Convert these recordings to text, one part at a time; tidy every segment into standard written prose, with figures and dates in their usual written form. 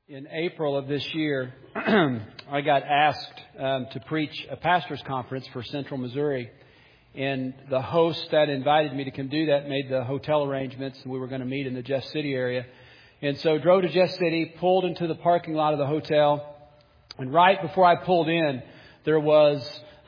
In April of this year, I got asked to preach a pastor's conference for Central Missouri. And the host that invited me to come do that made the hotel arrangements. And we were going to meet in the Jeff City area. And so drove to Jeff City, pulled into the parking lot of the hotel. And right before I pulled in, there was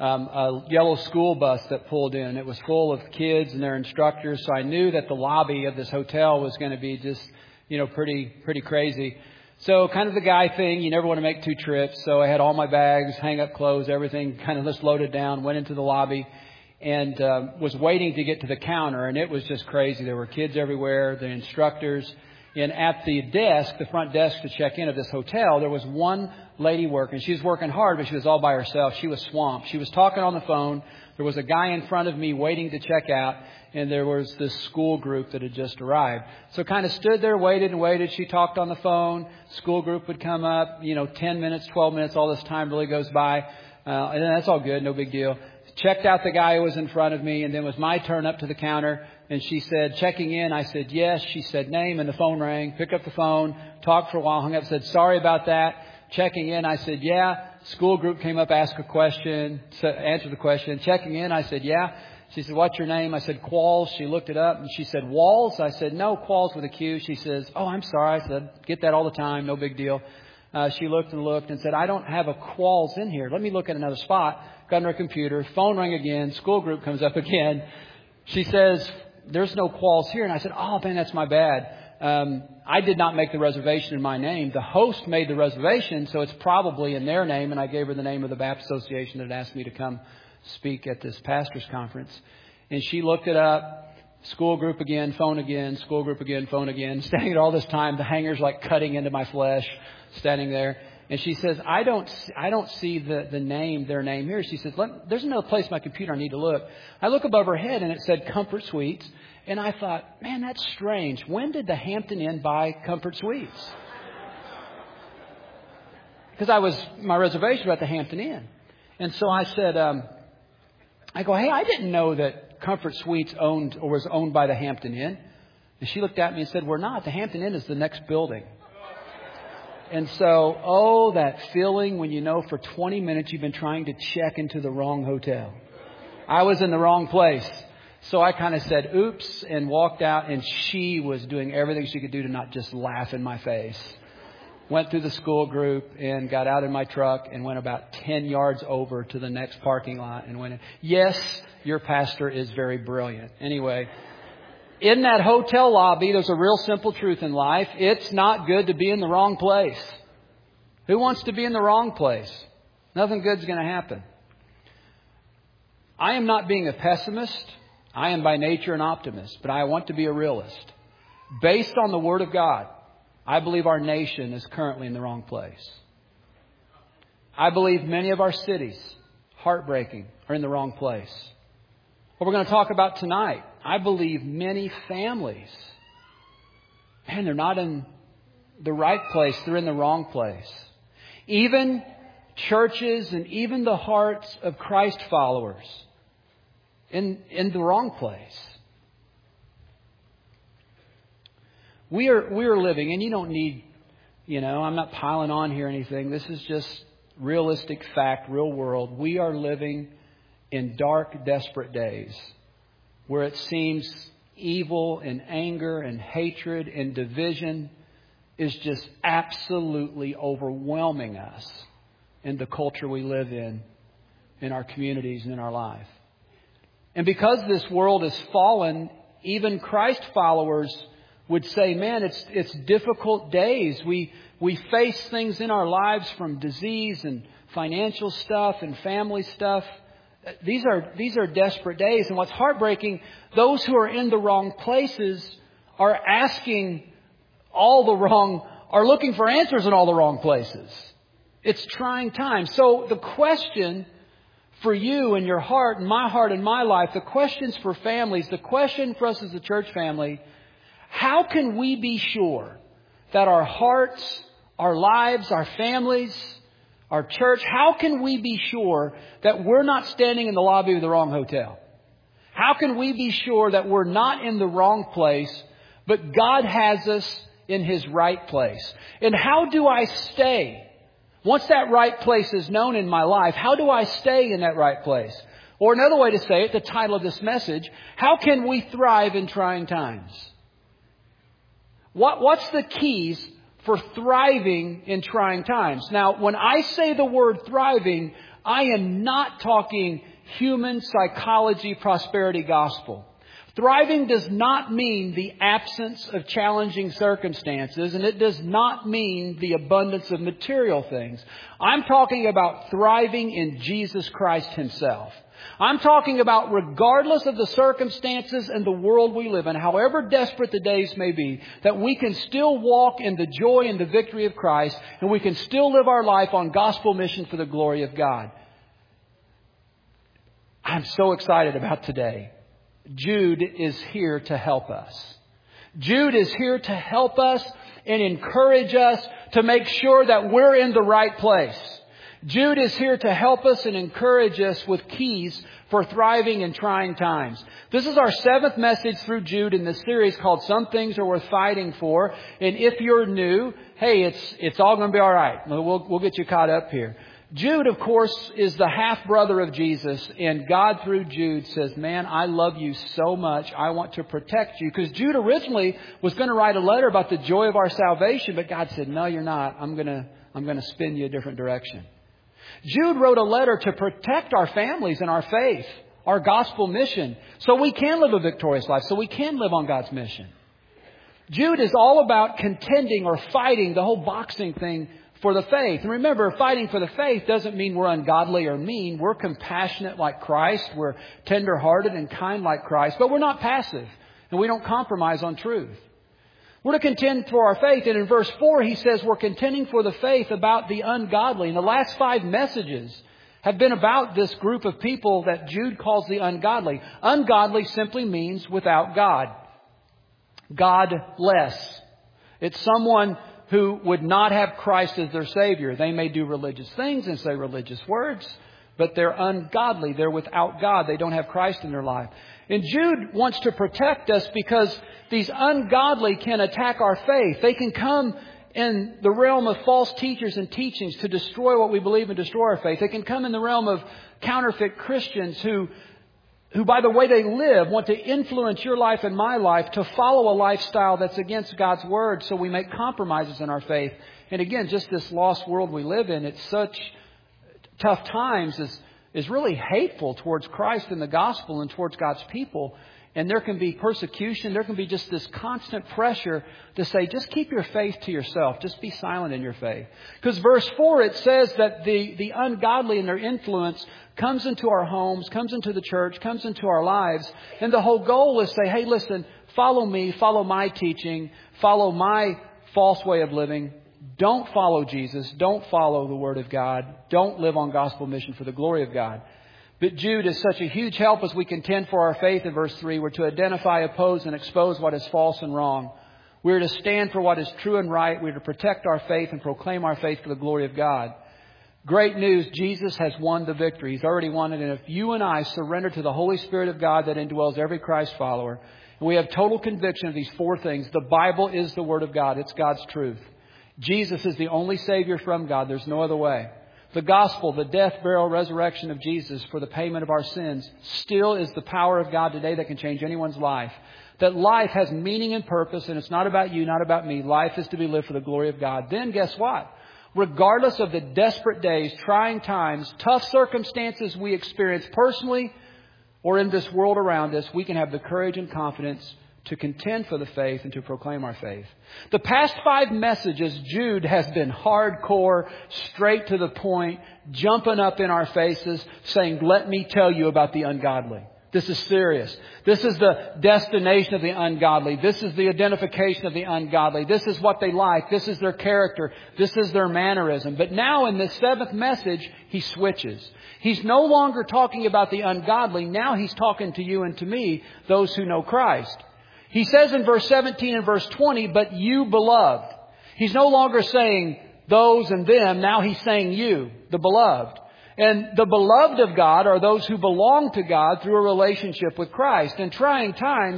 a yellow school bus that pulled in. It was full of kids and their instructors. So I knew that the lobby of this hotel was going to be just, pretty crazy. So kind of the guy thing, you never want to make two trips. So I had all my bags, hang up clothes, everything kind of just loaded down, went into the lobby and was waiting to get to the counter. And it was just crazy. There were kids everywhere, the instructors. And at the desk, the front desk to check in of this hotel, there was one lady working. She was working hard, but she was all by herself. She was swamped. She was talking on the phone. There was a guy in front of me waiting to check out. And there was this school group that had just arrived. So kind of stood there, waited and waited. She talked on the phone. School group would come up, 10 minutes, 12 minutes. All this time really goes by. And then that's all good. No big deal. Checked out the guy who was in front of me. And then it was my turn up to the counter. And she said, checking in. I said, yes. She said, name. And the phone rang. Picked up the phone. Talked for a while. Hung up. Said, sorry about that. Checking in. I said, yeah. School group came up, asked a question. Answered the question. Checking in. I said, yeah. She said, what's your name? I said, Qualls. She looked it up and she said, Walls? I said, no, Qualls with a Q. She says, oh, I'm sorry. I said, get that all the time. No big deal. She looked and said, I don't have a Qualls in here. Let me look at another spot. Got on her computer. Phone rang again. School group comes up again. She says, there's no Qualls here. And I said, oh, man, that's my bad. I did not make the reservation in my name. The host made the reservation, so it's probably in their name. And I gave her the name of the Baptist Association that asked me to come speak at this pastor's conference. And she looked it up. School group again, phone again, school group again, phone again. Standing there all this time, the hanger's like cutting into my flesh, standing there. And she says, I don't see the name, their name here. She says, there's another place on my computer I need to look. I look above her head and it said Comfort Suites. And I thought, man, that's strange. When did the Hampton Inn buy Comfort Suites? Because my reservation was at the Hampton Inn. And so I said, I go, hey, I didn't know that Comfort Suites was owned by the Hampton Inn. And she looked at me and said, we're not. The Hampton Inn is the next building. And so, that feeling when for 20 minutes you've been trying to check into the wrong hotel. I was in the wrong place. So I kind of said, oops, and walked out. And she was doing everything she could do to not just laugh in my face. Went through the school group and got out in my truck and went about 10 yards over to the next parking lot and went in. Yes, your pastor is very brilliant. Anyway, in that hotel lobby, there's a real simple truth in life. It's not good to be in the wrong place. Who wants to be in the wrong place? Nothing good's going to happen. I am not being a pessimist. I am by nature an optimist, but I want to be a realist. Based on the Word of God, I believe our nation is currently in the wrong place. I believe many of our cities, heartbreaking, are in the wrong place. What we're going to talk about tonight, I believe many families, man, they're not in the right place. They're in the wrong place. Even churches and even the hearts of Christ followers in the wrong place. We are living, and you don't need, I'm not piling on here or anything. This is just realistic fact, real world. We are living in dark, desperate days where it seems evil and anger and hatred and division is just absolutely overwhelming us in the culture we live in our communities and in our life. And because this world is fallen, even Christ followers would say, man, it's difficult days. We face things in our lives from disease and financial stuff and family stuff. These are desperate days. And what's heartbreaking, those who are in the wrong places are are looking for answers in all the wrong places. It's trying times. So the question for you and your heart and my life, the questions for families, the question for us as a church family, how can we be sure that our hearts, our lives, our families, our church, how can we be sure that we're not standing in the lobby of the wrong hotel? How can we be sure that we're not in the wrong place, but God has us in His right place. And how do I stay? Once that right place is known in my life, how do I stay in that right place? Or another way to say it, the title of this message, how can we thrive in trying times? What's the keys for thriving in trying times? Now, when I say the word thriving, I am not talking human psychology prosperity gospel. Thriving does not mean the absence of challenging circumstances, and it does not mean the abundance of material things. I'm talking about thriving in Jesus Christ Himself. I'm talking about regardless of the circumstances and the world we live in, however desperate the days may be, that we can still walk in the joy and the victory of Christ, and we can still live our life on gospel mission for the glory of God. I'm so excited about today. Jude is here to help us. Jude is here to help us and encourage us to make sure that we're in the right place. Jude is here to help us and encourage us with keys for thriving in trying times. This is our 7th message through Jude in this series called Some Things Are Worth Fighting For. And if you're new, hey, it's all going to be all right. We'll get you caught up here. Jude, of course, is the half-brother of Jesus, and God through Jude says, man, I love you so much, I want to protect you. Because Jude originally was going to write a letter about the joy of our salvation, but God said, no, you're not. I'm going to spin you a different direction. Jude wrote a letter to protect our families and our faith, our gospel mission, so we can live a victorious life, so we can live on God's mission. Jude is all about contending or fighting, the whole boxing thing, for the faith. And remember, fighting for the faith doesn't mean we're ungodly or mean. We're compassionate like Christ. We're tender-hearted and kind like Christ. But we're not passive. And we don't compromise on truth. We're to contend for our faith. And in verse 4, he says we're contending for the faith about the ungodly. And the last 5 messages have been about this group of people that Jude calls the ungodly. Ungodly simply means without God. Godless. It's someone who would not have Christ as their Savior. They may do religious things and say religious words, but they're ungodly. They're without God. They don't have Christ in their life. And Jude wants to protect us because these ungodly can attack our faith. They can come in the realm of false teachers and teachings to destroy what we believe and destroy our faith. They can come in the realm of counterfeit Christians who by the way they live want to influence your life and my life to follow a lifestyle that's against God's Word, so we make compromises in our faith. And again, just this lost world we live in, it's such tough times, is really hateful towards Christ and the gospel and towards God's people. And there can be persecution. There can be just this constant pressure to say, just keep your faith to yourself. Just be silent in your faith. Because verse 4, it says that the ungodly and their influence comes into our homes, comes into the church, comes into our lives. And the whole goal is to say, hey, listen, follow me, follow my teaching, follow my false way of living. Don't follow Jesus. Don't follow the Word of God. Don't live on gospel mission for the glory of God. But Jude is such a huge help as we contend for our faith in verse 3. We're to identify, oppose, and expose what is false and wrong. We're to stand for what is true and right. We're to protect our faith and proclaim our faith for the glory of God. Great news, Jesus has won the victory. He's already won it. And if you and I surrender to the Holy Spirit of God that indwells every Christ follower, and we have total conviction of these 4 things. The Bible is the Word of God. It's God's truth. Jesus is the only Savior from God. There's no other way. The gospel, the death, burial, resurrection of Jesus for the payment of our sins still is the power of God today that can change anyone's life. That life has meaning and purpose, and it's not about you, not about me. Life is to be lived for the glory of God. Then guess what? Regardless of the desperate days, trying times, tough circumstances we experience personally or in this world around us, we can have the courage and confidence to contend for the faith and to proclaim our faith. The past 5 messages, Jude has been hardcore, straight to the point, jumping up in our faces, saying, let me tell you about the ungodly. This is serious. This is the destination of the ungodly. This is the identification of the ungodly. This is what they like. This is their character. This is their mannerism. But now in this 7th message, he switches. He's no longer talking about the ungodly. Now he's talking to you and to me, those who know Christ. He says in verse 17 and verse 20, but you beloved. He's no longer saying those and them. Now he's saying you, the beloved. And the beloved of God are those who belong to God through a relationship with Christ. In trying times,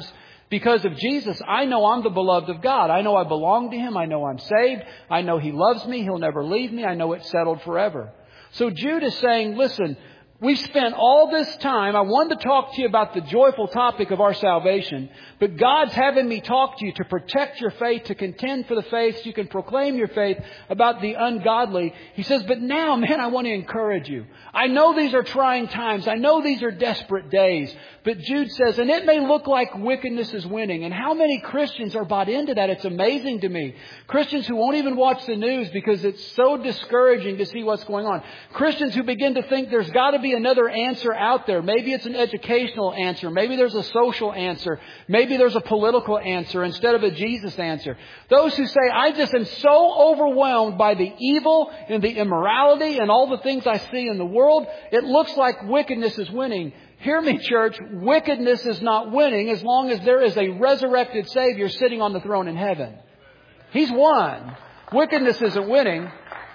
Because of Jesus, I know I'm the beloved of God. I know I belong to Him. I know I'm saved. I know He loves me. He'll never leave me. I know it's settled forever. So Jude is saying, listen, we've spent all this time. I wanted to talk to you about the joyful topic of our salvation. But God's having me talk to you to protect your faith, to contend for the faith, so you can proclaim your faith about the ungodly. He says, but now, man, I want to encourage you. I know these are trying times. I know these are desperate days. But Jude says, and it may look like wickedness is winning. And how many Christians are bought into that? It's amazing to me. Christians who won't even watch the news because it's so discouraging to see what's going on. Christians who begin to think there's got to be another answer out there. Maybe it's an educational answer. Maybe there's a social answer. Maybe there's a political answer instead of a Jesus answer. Those who say, I just am so overwhelmed by the evil and the immorality and all the things I see in the world, it looks like wickedness is winning. Hear me, church, wickedness is not winning as long as there is a resurrected Savior sitting on the throne in heaven. He's won. Wickedness isn't winning.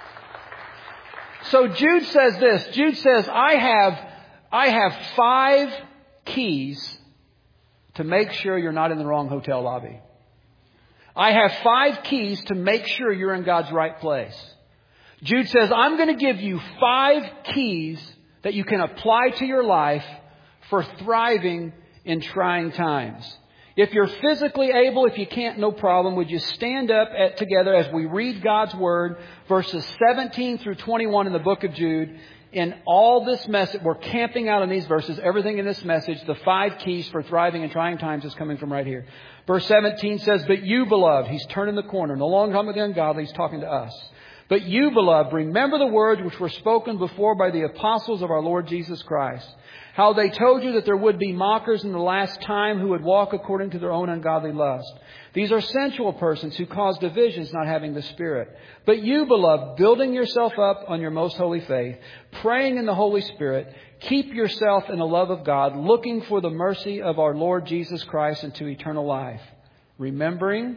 So Jude says this. Jude says, I have 5 keys to make sure you're not in the wrong hotel lobby. I have 5 keys to make sure you're in God's right place. Jude says, I'm going to give you 5 keys that you can apply to your life for thriving in trying times. If you're physically able, if you can't, no problem. Would you stand up together as we read God's Word, verses 17 through 21 in the book of Jude. In all this message, we're camping out on these verses. Everything in this message, the 5 keys for thriving in trying times is coming from right here. Verse 17 says, but you, beloved, he's turning the corner. No longer talking with the ungodly, he's talking to us. But you, beloved, remember the words which were spoken before by the apostles of our Lord Jesus Christ. How they told you that there would be mockers in the last time who would walk according to their own ungodly lust. These are sensual persons who cause divisions, not having the Spirit. But you, beloved, building yourself up on your most holy faith, praying in the Holy Spirit, keep yourself in the love of God, looking for the mercy of our Lord Jesus Christ into eternal life. Remembering,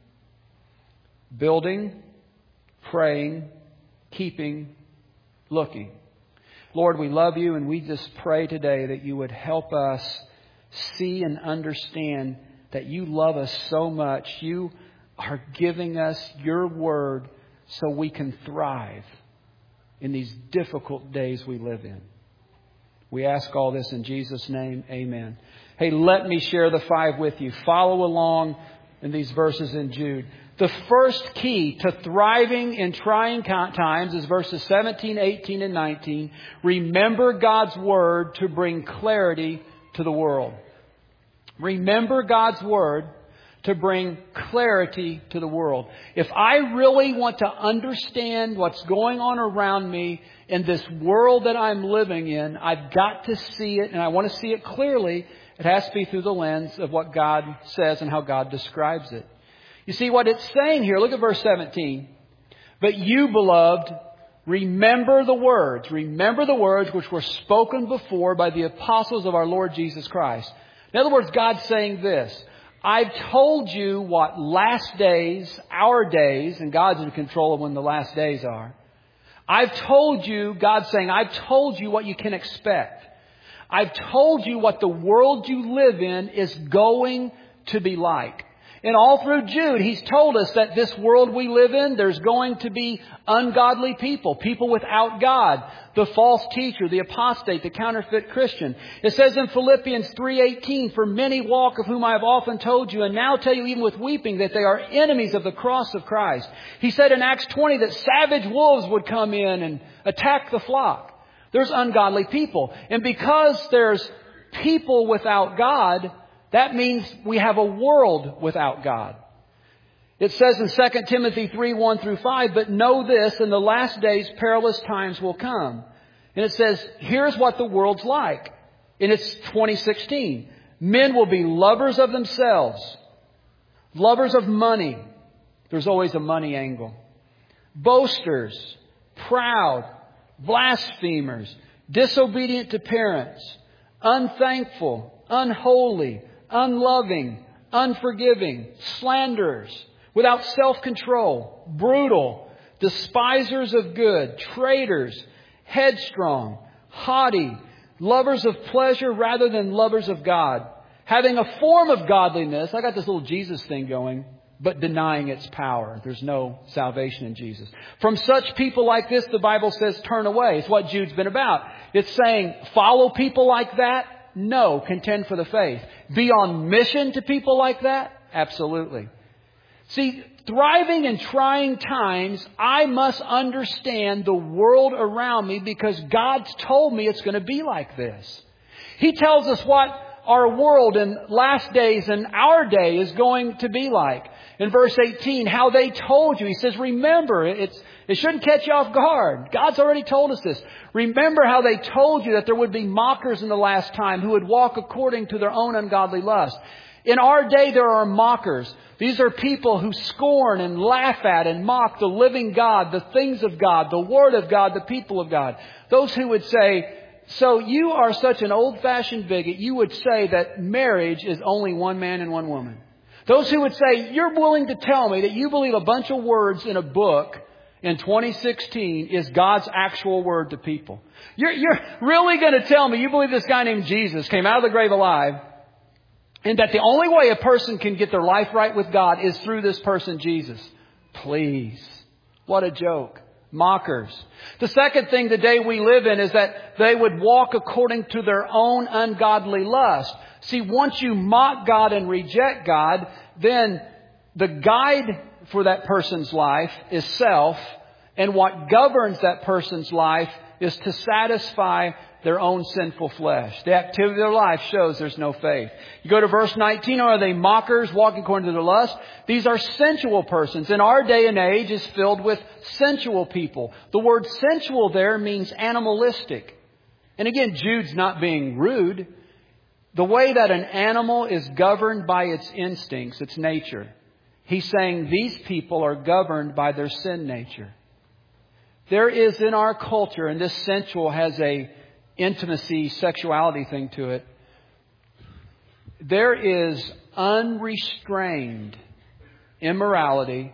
building, praying, keeping, looking. Lord, we love you, and we just pray today that you would help us see and understand that you love us so much. You are giving us your word so we can thrive in these difficult days we live in. We ask all this in Jesus' name. Amen. Hey, let me share the 5 with you. Follow along in these verses in Jude. The first key to thriving in trying times is verses 17, 18, and 19. Remember God's Word to bring clarity to the world. Remember God's Word to bring clarity to the world. If I really want to understand what's going on around me in this world that I'm living in, I've got to see it, and I want to see it clearly. It has to be through the lens of what God says and how God describes it. You see what it's saying here? Look at verse 17. But you, beloved, remember the words. Remember the words which were spoken before by the apostles of our Lord Jesus Christ. In other words, God's saying this. I've told you what last days, our days, and God's in control of when the last days are. I've told you, God's saying, I've told you what you can expect. I've told you what the world you live in is going to be like. And all through Jude, he's told us that this world we live in, there's going to be ungodly people, people without God, the false teacher, the apostate, the counterfeit Christian. It says in Philippians 3:18, for many walk of whom I have often told you, and now tell you even with weeping, that they are enemies of the cross of Christ. He said in Acts 20 that savage wolves would come in and attack the flock. There's ungodly people. And because there's people without God, that means we have a world without God. It says in 2 Timothy 3:1 through 5, but know this, in the last days perilous times will come. And it says, here's what the world's like. And it's 2016. Men will be lovers of themselves, lovers of money. There's always a money angle. Boasters, proud, blasphemers, disobedient to parents, unthankful, unholy, unloving, unforgiving, slanderers, without self-control, brutal, despisers of good, traitors, headstrong, haughty, lovers of pleasure rather than lovers of God, having a form of godliness. I got this little Jesus thing going, but denying its power. There's no salvation in Jesus. From such people like this, the Bible says, turn away. It's what Jude's been about. It's saying, follow people like that? No. Contend for the faith. Be on mission to people like that? Absolutely. See, thriving in trying times, I must understand the world around me because God's told me it's going to be like this. He tells us what our world in last days and our day is going to be like. In verse 18, how they told you. He says, remember, it shouldn't catch you off guard. God's already told us this. Remember how they told you that there would be mockers in the last time who would walk according to their own ungodly lust. In our day, there are mockers. These are people who scorn and laugh at and mock the living God, the things of God, the Word of God, the people of God. Those who would say, so you are such an old-fashioned bigot, you would say that marriage is only one man and one woman. Those who would say, you're willing to tell me that you believe a bunch of words in a book in 2016 is God's actual word to people. You're really going to tell me you believe this guy named Jesus came out of the grave alive and that the only way a person can get their life right with God is through this person, Jesus? Please. What a joke. Mockers. The second thing the day we live in is that they would walk according to their own ungodly lust. See, once you mock God and reject God, then the guide for that person's life is self, and what governs that person's life is to satisfy their own sinful flesh. The activity of their life shows there's no faith. You go to verse 19, are they mockers walking according to their lust? These are sensual persons. In our day and age is filled with sensual people. The word sensual there means animalistic. And again, Jude's not being rude. The way that an animal is governed by its instincts, its nature. He's saying these people are governed by their sin nature. There is in our culture, and this sensual has a intimacy, sexuality thing to it. There is unrestrained immorality,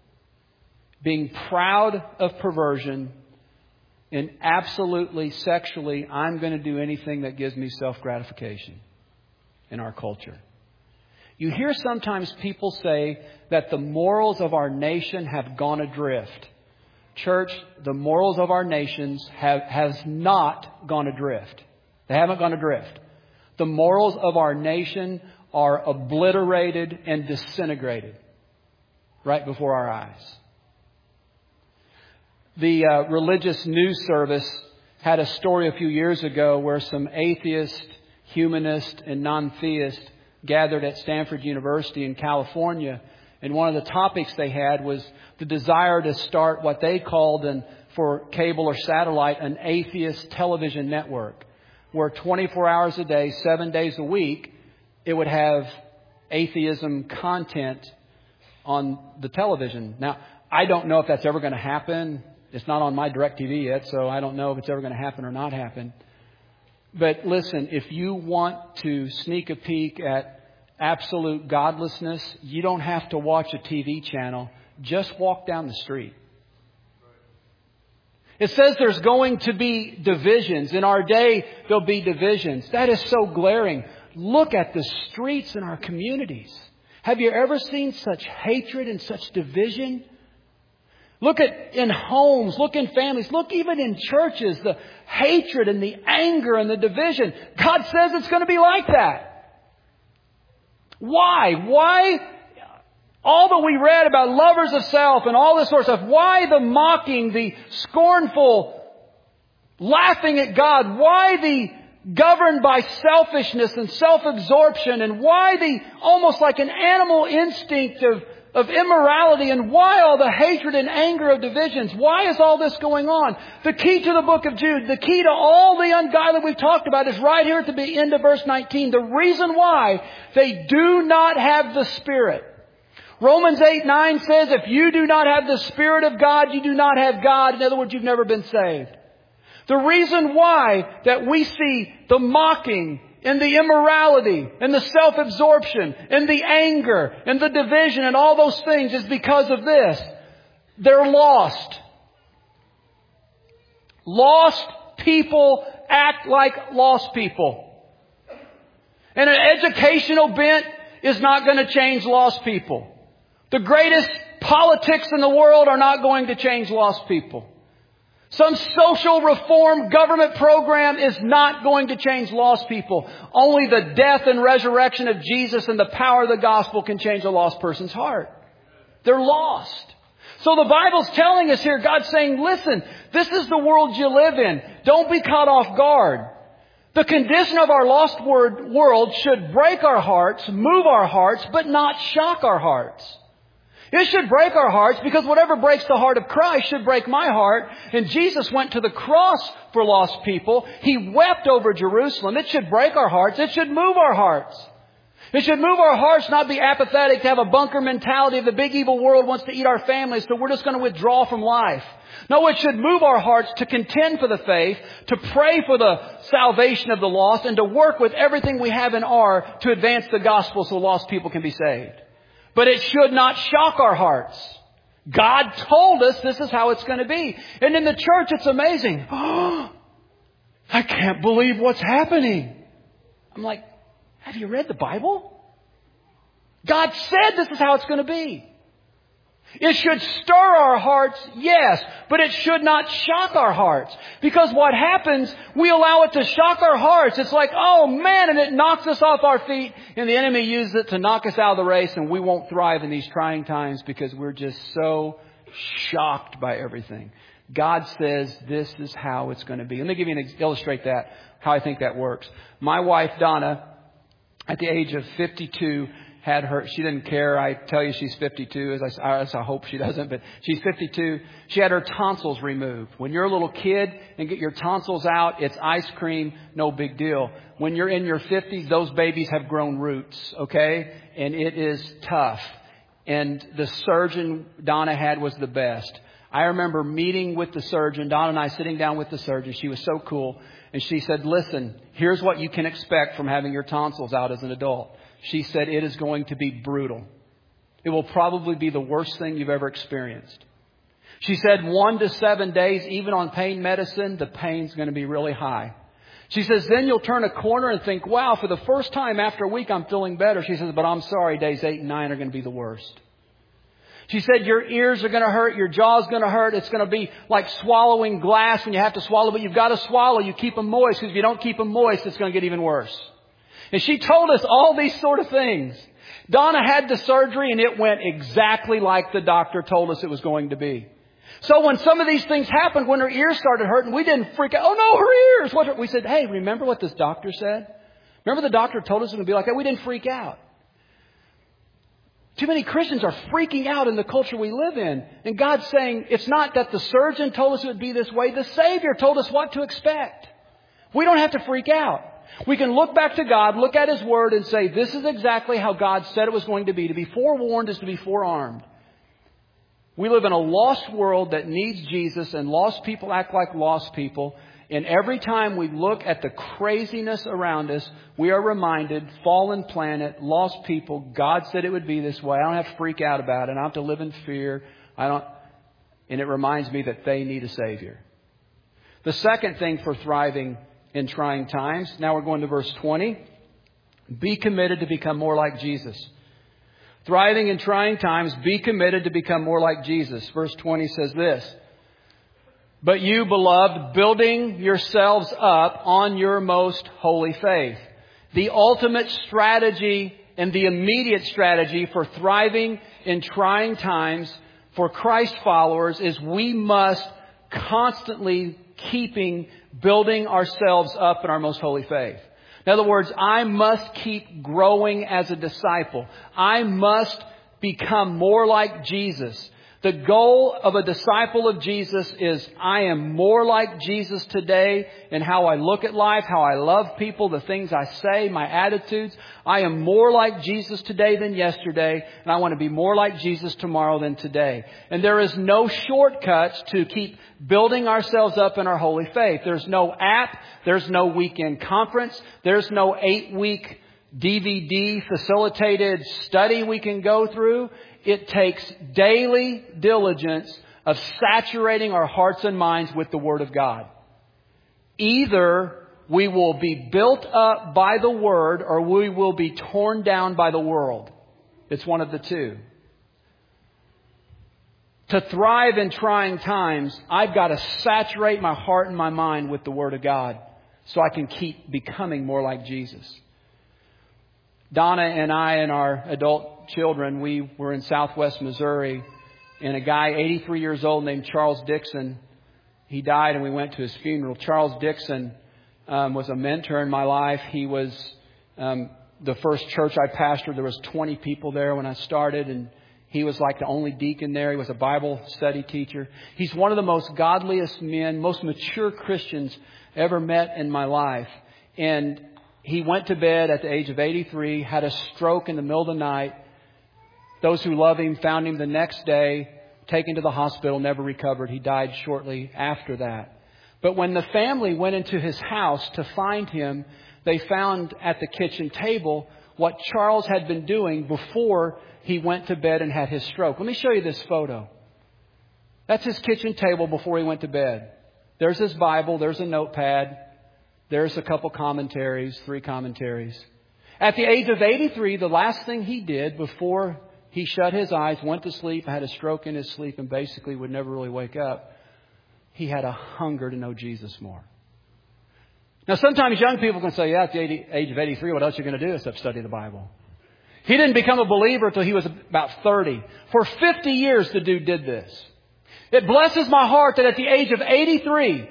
being proud of perversion, and absolutely sexually, I'm going to do anything that gives me self-gratification in our culture. You hear sometimes people say that the morals of our nation have gone adrift. Church, the morals of our nations has not gone adrift. They haven't gone adrift. The morals of our nation are obliterated and disintegrated right before our eyes. The religious news service had a story a few years ago where some atheist, humanist, and non-theist gathered at Stanford University in California. And one of the topics they had was the desire to start what they called, and for cable or satellite, an atheist television network, where 24 hours a day, 7 days a week, it would have atheism content on the television. Now, I don't know if that's ever going to happen. It's not on my DirecTV yet, so I don't know if it's ever going to happen or not happen. But listen, if you want to sneak a peek at absolute godlessness, you don't have to watch a TV channel. Just walk down the street. It says there's going to be divisions. In our day, there'll be divisions. That is so glaring. Look at the streets in our communities. Have you ever seen such hatred and such division? Look in homes, look in families, look even in churches, the hatred and the anger and the division. God says it's going to be like that. Why? Why all that we read about lovers of self and all this sort of stuff? Why the mocking, the scornful, laughing at God? Why the governed by selfishness and self-absorption? And why the almost like an animal instinct of immorality? And why all the hatred and anger of divisions? Why is all this going on? The key to the book of Jude, the key to all the ungodly we've talked about is right here at the end of verse 19. The reason why they do not have the Spirit. Romans 8:9 says, if you do not have the Spirit of God, you do not have God. In other words, you've never been saved. The reason why that we see the mocking and the immorality and the self-absorption and the anger and the division and all those things is because of this. They're lost. Lost people act like lost people. And an educational bent is not going to change lost people. The greatest politics in the world are not going to change lost people. Some social reform government program is not going to change lost people. Only the death and resurrection of Jesus and the power of the gospel can change a lost person's heart. They're lost. So the Bible's telling us here, God's saying, listen, this is the world you live in. Don't be caught off guard. The condition of our lost world should break our hearts, move our hearts, but not shock our hearts. It should break our hearts because whatever breaks the heart of Christ should break my heart. And Jesus went to the cross for lost people. He wept over Jerusalem. It should break our hearts. It should move our hearts. It should move our hearts, not be apathetic, to have a bunker mentality of the big evil world wants to eat our families, so we're just going to withdraw from life. No, it should move our hearts to contend for the faith, to pray for the salvation of the lost, and to work with everything we have in to advance the gospel so lost people can be saved. But it should not shock our hearts. God told us this is how it's going to be. And in the church, it's amazing. Oh, I can't believe what's happening. I'm like, have you read the Bible? God said this is how it's going to be. It should stir our hearts, yes, but it should not shock our hearts. Because what happens, we allow it to shock our hearts. It's like, oh man, and it knocks us off our feet. And the enemy uses it to knock us out of the race, and we won't thrive in these trying times because we're just so shocked by everything. God says this is how it's going to be. Let me give you illustrate that, how I think that works. My wife, Donna, at the age of 52, she didn't care. I tell you she's 52, as I hope she doesn't, but she's 52. She had her tonsils removed. When you're a little kid and get your tonsils out, it's ice cream, no big deal. When you're in your 50s, those babies have grown roots, okay? And it is tough. And the surgeon Donna had was the best. I remember meeting with the surgeon, Donna and I sitting down with the surgeon. She was so cool. And she said, listen, here's what you can expect from having your tonsils out as an adult. She said, it is going to be brutal. It will probably be the worst thing you've ever experienced. She said 1 to 7 days, even on pain medicine, the pain's going to be really high. She says, then you'll turn a corner and think, wow, for the first time after a week, I'm feeling better. She says, but I'm sorry, days 8 and 9 are going to be the worst. She said, your ears are going to hurt. Your jaw's going to hurt. It's going to be like swallowing glass when you have to swallow, but you've got to swallow. You keep them moist because if you don't keep them moist, it's going to get even worse. And she told us all these sort of things. Donna had the surgery and it went exactly like the doctor told us it was going to be. So when some of these things happened, when her ears started hurting, we didn't freak out. Oh no, her ears! We said, hey, remember what this doctor said? Remember the doctor told us it would be like that? We didn't freak out. Too many Christians are freaking out in the culture we live in. And God's saying, it's not that the surgeon told us it would be this way. The Savior told us what to expect. We don't have to freak out. We can look back to God, look at His Word and say, this is exactly how God said it was going to be. To be forewarned is to be forearmed. We live in a lost world that needs Jesus, and lost people act like lost people. And every time we look at the craziness around us, we are reminded, fallen planet, lost people, God said it would be this way. I don't have to freak out about it. I don't have to live in fear. And it reminds me that they need a Savior. The second thing for thriving in trying times, now we're going to verse 20. Be committed to become more like Jesus. Thriving in trying times, be committed to become more like Jesus. Verse 20 says this. But you, beloved, building yourselves up on your most holy faith. The ultimate strategy and the immediate strategy for thriving in trying times for Christ followers is we must constantly building ourselves up in our most holy faith. In other words, I must keep growing as a disciple. I must become more like Jesus. The goal of a disciple of Jesus is I am more like Jesus today in how I look at life, how I love people, the things I say, my attitudes. I am more like Jesus today than yesterday, and I want to be more like Jesus tomorrow than today. And there is no shortcuts to keep building ourselves up in our holy faith. There's no app. There's no weekend conference. There's no 8-week DVD facilitated study we can go through. It takes daily diligence of saturating our hearts and minds with the Word of God. Either we will be built up by the Word or we will be torn down by the world. It's one of the two. To thrive in trying times, I've got to saturate my heart and my mind with the Word of God so I can keep becoming more like Jesus. Donna and I and our adult children, we were in Southwest Missouri, and a guy 83 years old named Charles Dixon, he died and we went to his funeral. Charles Dixon was a mentor in my life. He was the first church I pastored. There was 20 people there when I started, and he was like the only deacon there. He was a Bible study teacher. He's one of the most godliest men, most mature Christians ever met in my life. And he went to bed at the age of 83, had a stroke in the middle of the night. Those who love him found him the next day, taken to the hospital, never recovered. He died shortly after that. But when the family went into his house to find him, they found at the kitchen table what Charles had been doing before he went to bed and had his stroke. Let me show you this photo. That's his kitchen table before he went to bed. There's his Bible. There's a notepad. There's a couple commentaries, 3 commentaries. At the age of 83, the last thing he did before he shut his eyes, went to sleep, had a stroke in his sleep, and basically would never really wake up, he had a hunger to know Jesus more. Now, sometimes young people can say, yeah, at the age of 83, what else are you going to do except study the Bible? He didn't become a believer until he was about 30. For 50 years, the dude did this. It blesses my heart that at the age of 83,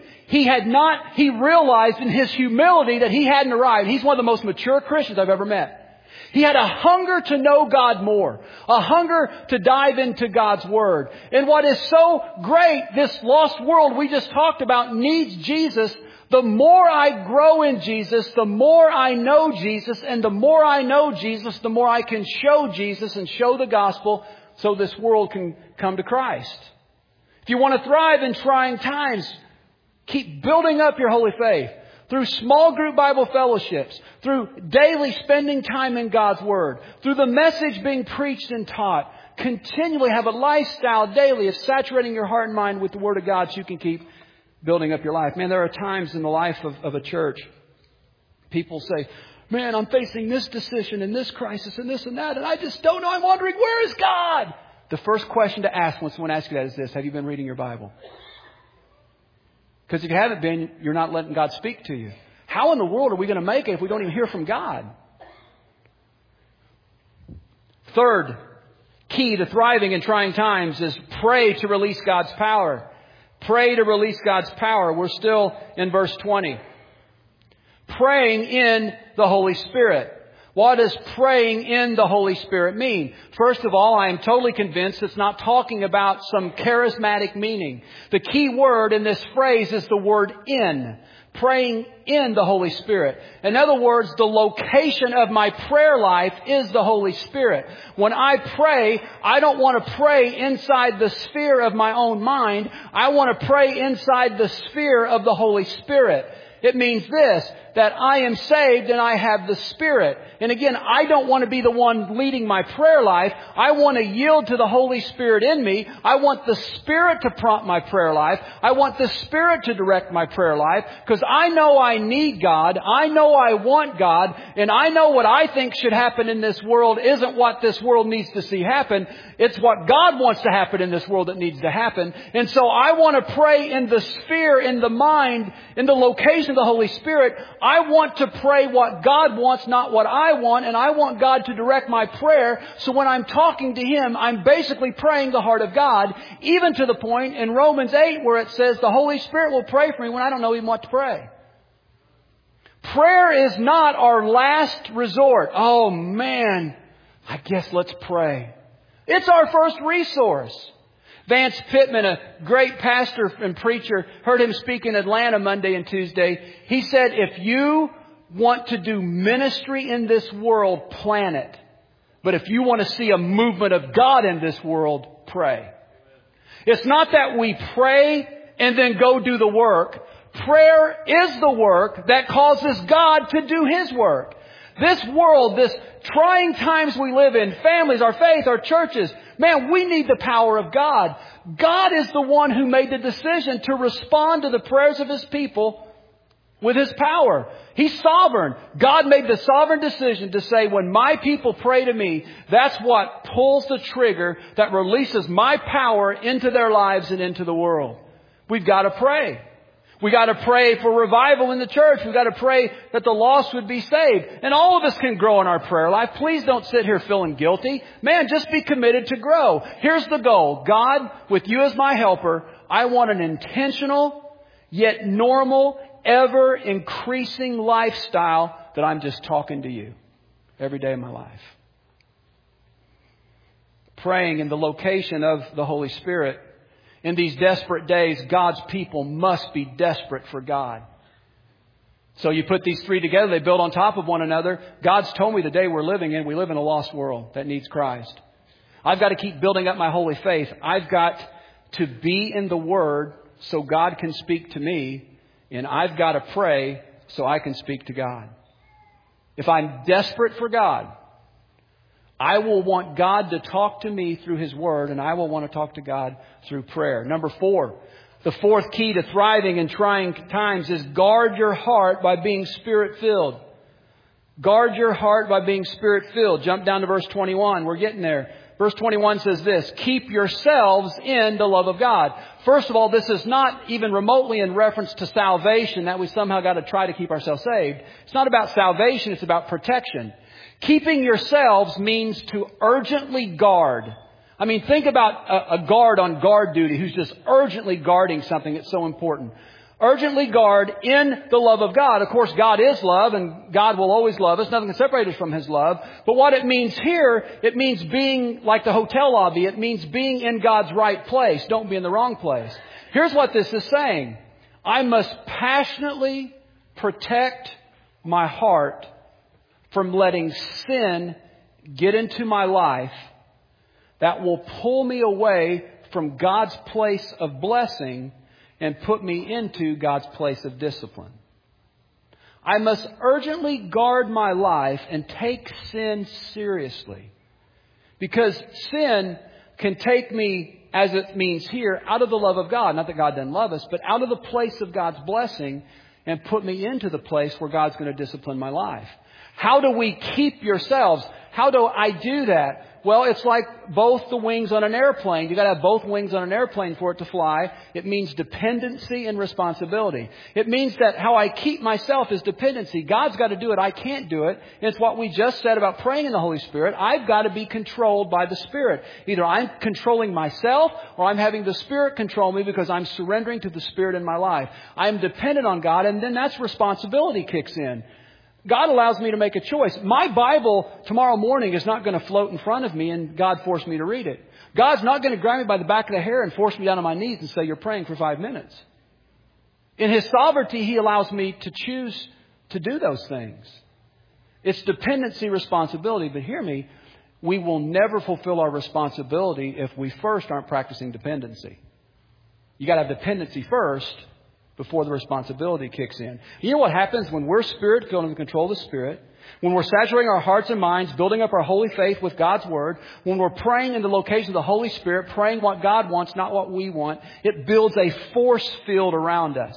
he realized in his humility that he hadn't arrived. He's one of the most mature Christians I've ever met. He had a hunger to know God more, a hunger to dive into God's Word. And what is so great, this lost world we just talked about needs Jesus. The more I grow in Jesus, the more I know Jesus. And the more I know Jesus, the more I can show Jesus and show the gospel so this world can come to Christ. If you want to thrive in trying times, keep building up your holy faith through small group Bible fellowships, through daily spending time in God's Word, through the message being preached and taught. Continually have a lifestyle daily of saturating your heart and mind with the Word of God so you can keep building up your life. Man, there are times in the life of a church, people say, man, I'm facing this decision and this crisis and this and that, and I just don't know. I'm wondering, where is God? The first question to ask when someone asks you that is this: have you been reading your Bible? Because if you haven't been, you're not letting God speak to you. How in the world are we going to make it if we don't even hear from God? Third key to thriving in trying times is pray to release God's power. Pray to release God's power. We're still in verse 20. Praying in the Holy Spirit. What does praying in the Holy Spirit mean? First of all, I am totally convinced it's not talking about some charismatic meaning. The key word in this phrase is the word in. Praying in the Holy Spirit. In other words, the location of my prayer life is the Holy Spirit. When I pray, I don't want to pray inside the sphere of my own mind. I want to pray inside the sphere of the Holy Spirit. It means this, that I am saved and I have the Spirit. And again, I don't want to be the one leading my prayer life. I want to yield to the Holy Spirit in me. I want the Spirit to prompt my prayer life. I want the Spirit to direct my prayer life, because I know I need God. I know I want God. And I know what I think should happen in this world isn't what this world needs to see happen. It's what God wants to happen in this world that needs to happen. And so I want to pray in the sphere, in the mind, in the location of the Holy Spirit. I want to pray what God wants, not what I want. And I want God to direct my prayer. So when I'm talking to Him, I'm basically praying the heart of God, even to the point in Romans 8 where it says the Holy Spirit will pray for me when I don't know even what to pray. Prayer is not our last resort. Oh man, I guess let's pray. It's our first resource. Vance Pittman, a great pastor and preacher, heard him speak in Atlanta Monday and Tuesday. He said, if you want to do ministry in this world, plan it. But if you want to see a movement of God in this world, pray. It's not that we pray and then go do the work. Prayer is the work that causes God to do His work. This world, this trying times we live in, families, our faith, our churches, man, we need the power of God. God is the one who made the decision to respond to the prayers of His people with His power. He's sovereign. God made the sovereign decision to say, when my people pray to me, that's what pulls the trigger that releases my power into their lives and into the world. We've got to pray. We got to pray for revival in the church. We've got to pray that the lost would be saved. And all of us can grow in our prayer life. Please don't sit here feeling guilty. Man, just be committed to grow. Here's the goal. God, with you as my helper, I want an intentional, yet normal, ever increasing lifestyle that I'm just talking to you every day of my life. Praying in the location of the Holy Spirit. In these desperate days, God's people must be desperate for God. So you put these three together, they build on top of one another. God's told me the day we're living in, we live in a lost world that needs Christ. I've got to keep building up my holy faith. I've got to be in the Word so God can speak to me. And I've got to pray so I can speak to God. If I'm desperate for God, I will want God to talk to me through His Word, and I will want to talk to God through prayer. Number 4, the fourth key to thriving in trying times is guard your heart by being Spirit-filled. Guard your heart by being Spirit-filled. Jump down to verse 21. We're getting there. Verse 21 says this, keep yourselves in the love of God. First of all, this is not even remotely in reference to salvation, that we somehow got to try to keep ourselves saved. It's not about salvation, it's about protection. Keeping yourselves means to urgently guard. I mean, think about a guard on guard duty who's just urgently guarding something that's so important. Urgently guard in the love of God. Of course, God is love and God will always love us. Nothing can separate us from His love. But what it means here, it means being like the hotel lobby. It means being in God's right place. Don't be in the wrong place. Here's what this is saying. I must passionately protect my heart from letting sin get into my life that will pull me away from God's place of blessing and put me into God's place of discipline. I must urgently guard my life and take sin seriously. Because sin can take me, as it means here, out of the love of God. Not that God doesn't love us, but out of the place of God's blessing and put me into the place where God's going to discipline my life. How do we keep yourselves? How do I do that? Well, it's like both the wings on an airplane. You've got to have both wings on an airplane for it to fly. It means dependency and responsibility. It means that how I keep myself is dependency. God's got to do it. I can't do it. And it's what we just said about praying in the Holy Spirit. I've got to be controlled by the Spirit. Either I'm controlling myself or I'm having the Spirit control me because I'm surrendering to the Spirit in my life. I'm dependent on God, and then that's responsibility kicks in. God allows me to make a choice. My Bible tomorrow morning is not going to float in front of me and God force me to read it. God's not going to grab me by the back of the hair and force me down on my knees and say, you're praying for 5 minutes. In His sovereignty, He allows me to choose to do those things. It's dependency, responsibility. But hear me, we will never fulfill our responsibility if we first aren't practicing dependency. You got to have dependency first before the responsibility kicks in. You know what happens when we're Spirit-filled and in control of the Spirit? When we're saturating our hearts and minds, building up our holy faith with God's Word, when we're praying in the location of the Holy Spirit, praying what God wants, not what we want, it builds a force field around us.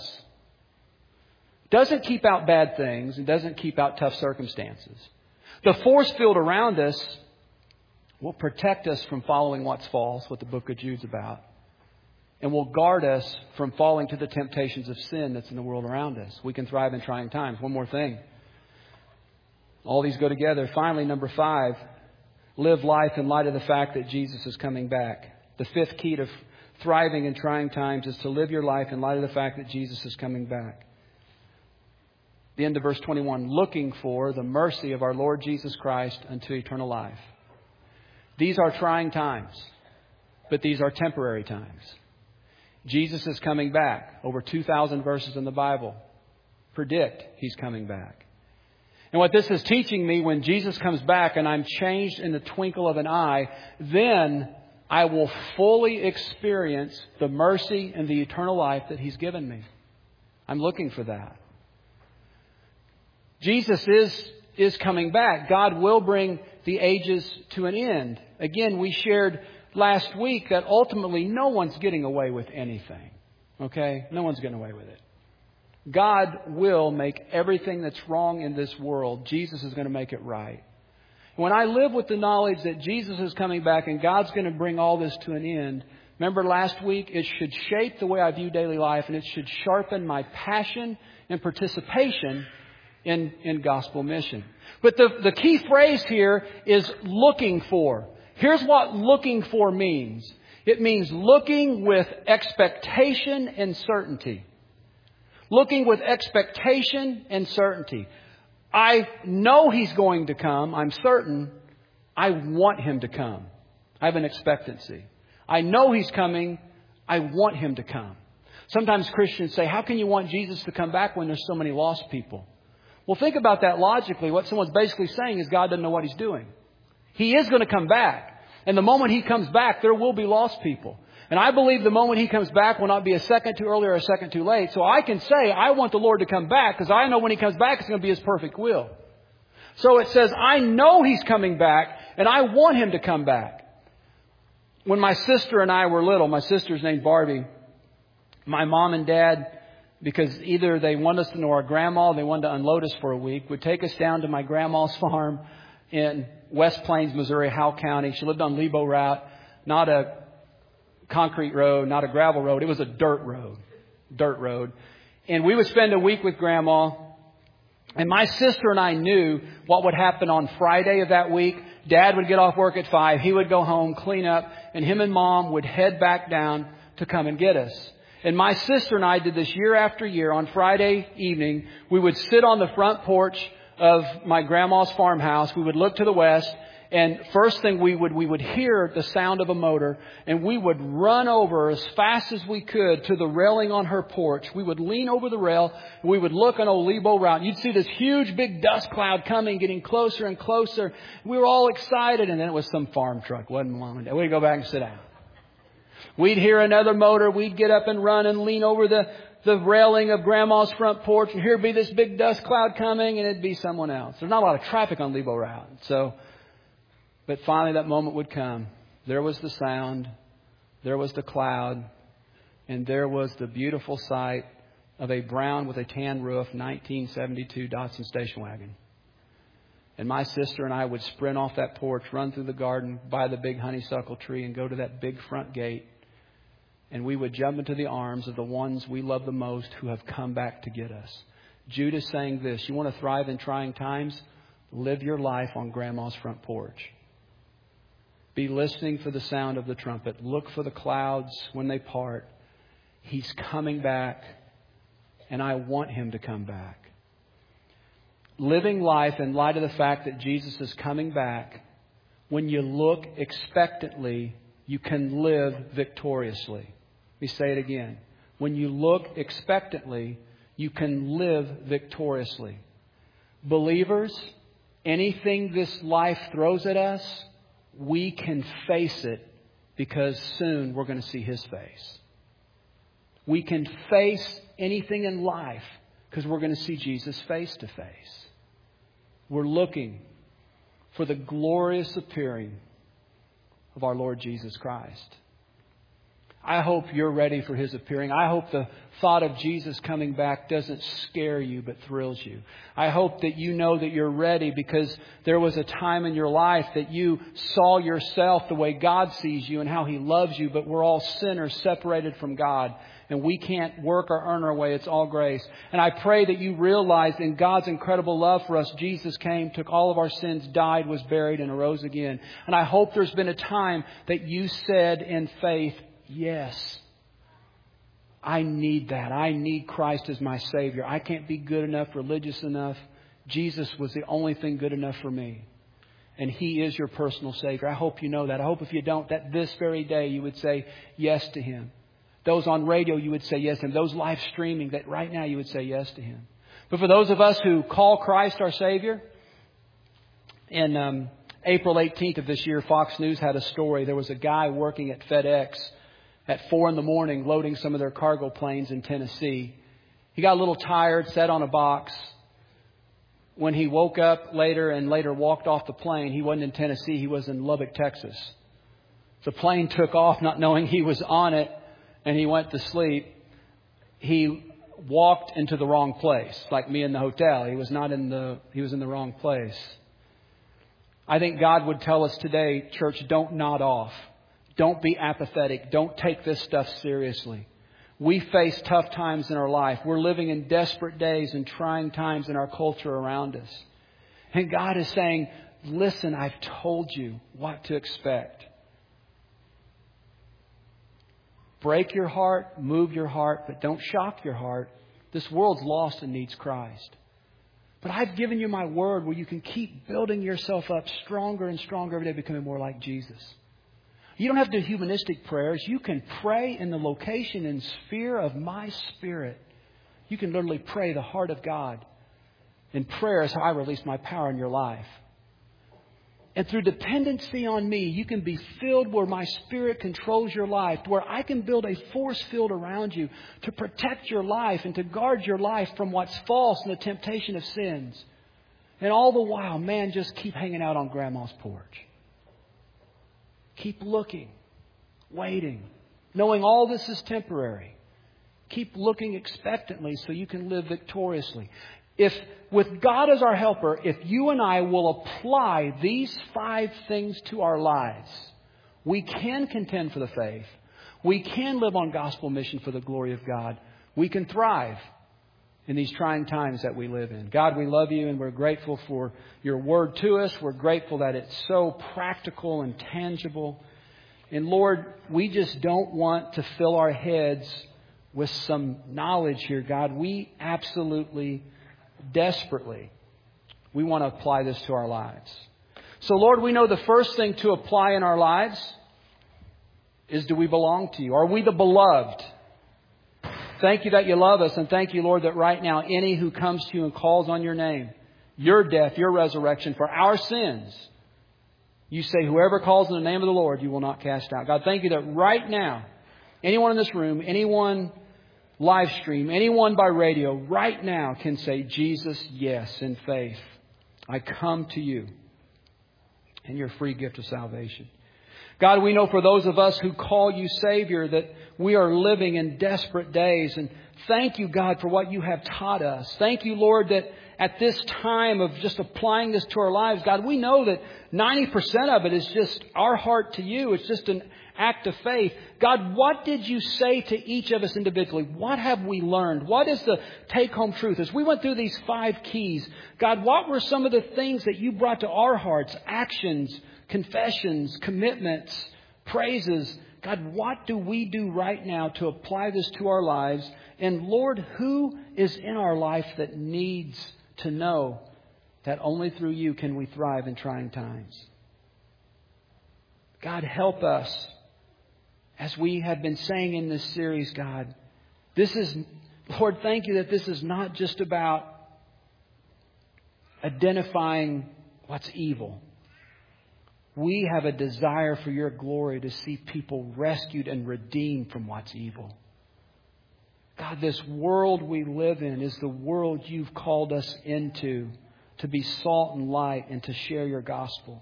It doesn't keep out bad things. It doesn't keep out tough circumstances. The force field around us will protect us from following what's false, what the book of Jude's about. And will guard us from falling to the temptations of sin that's in the world around us. We can thrive in trying times. One more thing. All these go together. Finally, number 5, live life in light of the fact that Jesus is coming back. The fifth key to thriving in trying times is to live your life in light of the fact that Jesus is coming back. The end of verse 21, looking for the mercy of our Lord Jesus Christ unto eternal life. These are trying times, but these are temporary times. Jesus is coming back. Over 2,000 verses in the Bible predict He's coming back. And what this is teaching me, when Jesus comes back and I'm changed in the twinkle of an eye, then I will fully experience the mercy and the eternal life that He's given me. I'm looking for that. Jesus is coming back. God will bring the ages to an end. Again, we shared last week that ultimately no one's getting away with anything. Okay? No one's getting away with it. God will make everything that's wrong in this world, Jesus is going to make it right. When I live with the knowledge that Jesus is coming back and God's going to bring all this to an end, remember last week, it should shape the way I view daily life, and it should sharpen my passion and participation in gospel mission. But the key phrase here is looking for. Here's what looking for means. It means looking with expectation and certainty. Looking with expectation and certainty. I know He's going to come. I'm certain. I want Him to come. I have an expectancy. I know He's coming. I want Him to come. Sometimes Christians say, how can you want Jesus to come back when there's so many lost people? Well, think about that logically. What someone's basically saying is God doesn't know what He's doing. He is going to come back. And the moment He comes back, there will be lost people. And I believe the moment He comes back will not be a second too early or a second too late. So I can say, I want the Lord to come back because I know when He comes back, it's going to be His perfect will. So it says, I know He's coming back and I want Him to come back. When my sister and I were little, my sister's named Barbie, my mom and dad, because either they wanted us to know our grandma or they wanted to unload us for a week, would take us down to my grandma's farm in West Plains, Missouri, Howell County. She lived on Lebo Route, not a concrete road, not a gravel road. It was a dirt road. And we would spend a week with Grandma. And my sister and I knew what would happen on Friday of that week. Dad would get off work at 5. He would go home, clean up, and him and Mom would head back down to come and get us. And my sister and I did this year after year. On Friday evening, we would sit on the front porch of my grandma's farmhouse. We would look to the west. And first thing we would hear the sound of a motor, and we would run over as fast as we could to the railing on her porch. We would lean over the rail, and we would look on old Lebo Route. You'd see this huge big dust cloud coming, getting closer and closer. We were all excited, and then it was some farm truck. Wasn't long. We'd go back and sit down. We'd hear another motor. We'd get up and run and lean over the railing of Grandma's front porch, and here'd be this big dust cloud coming, and it'd be someone else. There's not a lot of traffic on Lebo Route, but finally that moment would come. There was the sound. There was the cloud. And there was the beautiful sight of a brown with a tan roof 1972 Datsun station wagon. And my sister and I would sprint off that porch, run through the garden, by the big honeysuckle tree, and go to that big front gate. And we would jump into the arms of the ones we love the most who have come back to get us. Jude is saying this: you want to thrive in trying times? Live your life on Grandma's front porch. Be listening for the sound of the trumpet. Look for the clouds when they part. He's coming back, and I want Him to come back. Living life in light of the fact that Jesus is coming back, when you look expectantly, you can live victoriously. Let me say it again. When you look expectantly, you can live victoriously. Believers, anything this life throws at us, we can face it because soon we're going to see His face. We can face anything in life because we're going to see Jesus face to face. We're looking for the glorious appearing of our Lord Jesus Christ. I hope you're ready for His appearing. I hope the thought of Jesus coming back doesn't scare you but thrills you. I hope that you know that you're ready because there was a time in your life that you saw yourself the way God sees you and how He loves you, but we're all sinners separated from God. And we can't work or earn our way. It's all grace. And I pray that you realize in God's incredible love for us, Jesus came, took all of our sins, died, was buried, and arose again. And I hope there's been a time that you said in faith, yes, I need that. I need Christ as my Savior. I can't be good enough, religious enough. Jesus was the only thing good enough for me. And He is your personal Savior. I hope you know that. I hope if you don't, that this very day you would say yes to Him. Those on radio, you would say yes to Him. Those live streaming, that right now you would say yes to Him. But for those of us who call Christ our Savior, in April 18th of this year, Fox News had a story. There was a guy working at FedEx at 4 a.m. loading some of their cargo planes in Tennessee. He got a little tired, sat on a box. When he woke up later walked off the plane, he wasn't in Tennessee, he was in Lubbock, Texas. The plane took off not knowing he was on it, and he went to sleep. He walked into the wrong place, like me in the hotel. He was in the wrong place. I think God would tell us today, church, don't nod off. Don't be apathetic. Don't take this stuff seriously. We face tough times in our life. We're living in desperate days and trying times in our culture around us. And God is saying, listen, I've told you what to expect. Break your heart, move your heart, but don't shock your heart. This world's lost and needs Christ. But I've given you my word where you can keep building yourself up stronger and stronger every day, becoming more like Jesus. You don't have to do humanistic prayers. You can pray in the location and sphere of my Spirit. You can literally pray the heart of God. And prayer is how I release my power in your life. And through dependency on me, you can be filled where my Spirit controls your life, where I can build a force field around you to protect your life and to guard your life from what's false and the temptation of sins. And all the while, man, just keep hanging out on Grandma's porch. Keep looking, waiting, knowing all this is temporary. Keep looking expectantly so you can live victoriously. If with God as our helper, if you and I will apply these 5 things to our lives, we can contend for the faith. We can live on gospel mission for the glory of God. We can thrive in these trying times that we live in. God, we love you and we're grateful for your word to us. We're grateful that it's so practical and tangible. And Lord, we just don't want to fill our heads with some knowledge here, God. We absolutely, desperately, we want to apply this to our lives. So Lord, we know the first thing to apply in our lives is, do we belong to you? Are we the beloved? Thank you that you love us. And thank you, Lord, that right now, any who comes to you and calls on your name, your death, your resurrection for our sins, you say, whoever calls in the name of the Lord, you will not cast out. God, thank you that right now, anyone in this room, anyone live stream, anyone by radio, right now can say, Jesus, yes, in faith. I come to you and your free gift of salvation. God, we know for those of us who call you Savior that we are living in desperate days. And thank you, God, for what you have taught us. Thank you, Lord, that at this time of just applying this to our lives, God, we know that 90% of it is just our heart to you. It's just an act of faith. God, what did you say to each of us individually? What have we learned? What is the take-home truth? As we went through these 5 keys, God, what were some of the things that you brought to our hearts? Actions, confessions, commitments, praises. God, what do we do right now to apply this to our lives? And Lord, who is in our life that needs to know that only through you can we thrive in trying times? God, help us. As we have been saying in this series, God, Lord, thank you that this is not just about identifying what's evil. We have a desire for your glory to see people rescued and redeemed from what's evil. God, this world we live in is the world you've called us into to be salt and light and to share your gospel.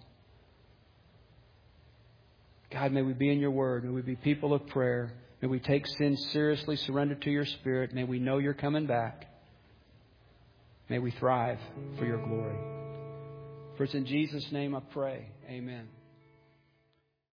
God, may we be in your word. May we be people of prayer. May we take sin seriously, surrender to your Spirit. May we know you're coming back. May we thrive for your glory. For it's in Jesus' name I pray. Amen.